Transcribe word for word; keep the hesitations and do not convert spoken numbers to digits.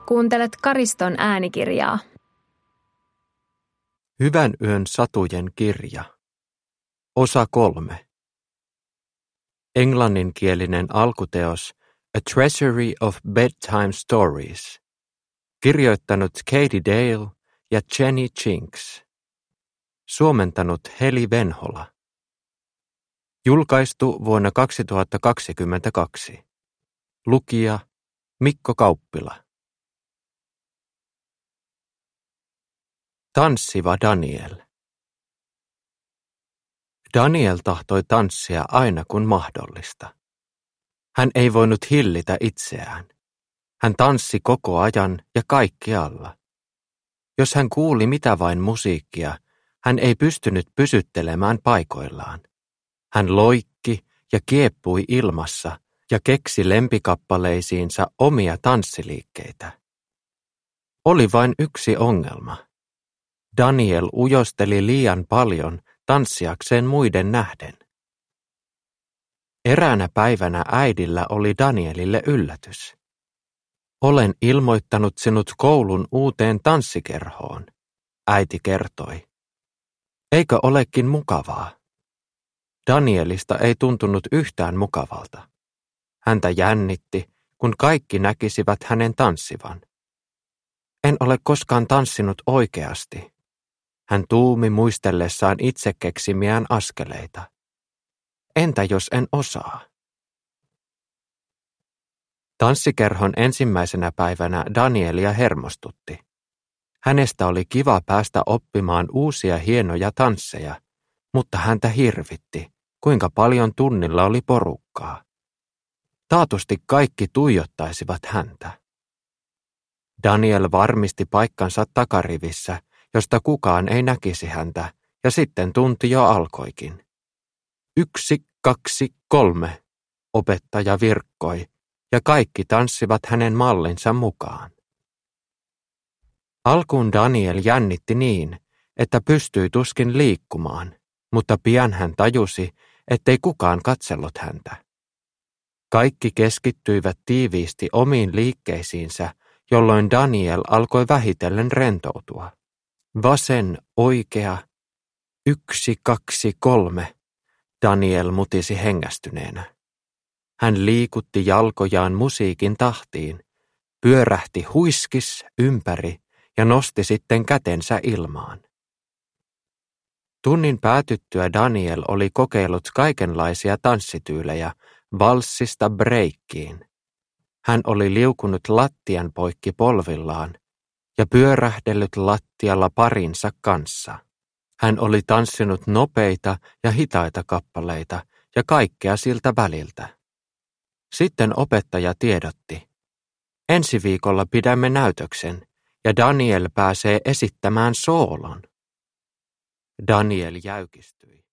Kuuntelet Kariston äänikirjaa. Hyvän yön satujen kirja. Osa kolme. Englanninkielinen alkuteos A Treasury of Bedtime Stories. Kirjoittanut Katie Dale ja Jenny Chinks. Suomentanut Heli Venhola. Julkaistu vuonna kaksituhattakaksikymmentäkaksi. Lukija Mikko Kauppila. Tanssiva Daniel. Daniel tahtoi tanssia aina kun mahdollista. Hän ei voinut hillitä itseään. Hän tanssi koko ajan ja kaikkialla. Jos hän kuuli mitä vain musiikkia, hän ei pystynyt pysyttelemään paikoillaan. Hän loikki ja kieppui ilmassa ja keksi lempikappaleisiinsa omia tanssiliikkeitä. Oli vain yksi ongelma. Daniel ujosteli liian paljon tanssiakseen muiden nähden. Eräänä päivänä äidillä oli Danielille yllätys. Olen ilmoittanut sinut koulun uuteen tanssikerhoon, äiti kertoi. Eikö olekin mukavaa? Danielista ei tuntunut yhtään mukavalta. Häntä jännitti, kun kaikki näkisivät hänen tanssivan. En ole koskaan tanssinut oikeasti. Hän tuumi muistellessaan itse keksimiään askeleita. Entä jos en osaa? Tanssikerhon ensimmäisenä päivänä Danielia hermostutti. Hänestä oli kiva päästä oppimaan uusia hienoja tansseja, mutta häntä hirvitti, kuinka paljon tunnilla oli porukkaa. Taatusti kaikki tuijottaisivat häntä. Daniel varmisti paikkansa takarivissä, josta kukaan ei näkisi häntä, ja sitten tunti jo alkoikin. Yksi, kaksi, kolme, opettaja virkkoi, ja kaikki tanssivat hänen mallinsa mukaan. Alkuun Daniel jännitti niin, että pystyi tuskin liikkumaan, mutta pian hän tajusi, ettei kukaan katsellut häntä. Kaikki keskittyivät tiiviisti omiin liikkeisiinsä, jolloin Daniel alkoi vähitellen rentoutua. Vasen, oikea, yksi, kaksi, kolme, Daniel mutisi hengästyneenä. Hän liikutti jalkojaan musiikin tahtiin, pyörähti huiskis ympäri ja nosti sitten kätensä ilmaan. Tunnin päätyttyä Daniel oli kokeillut kaikenlaisia tanssityylejä valssista breikkiin. Hän oli liukunut lattian poikki polvillaan ja pyörähdellyt lattialla parinsa kanssa. Hän oli tanssinut nopeita ja hitaita kappaleita ja kaikkea siltä väliltä. Sitten opettaja tiedotti. Ensi viikolla pidämme näytöksen ja Daniel pääsee esittämään soolon. Daniel jäykistyi.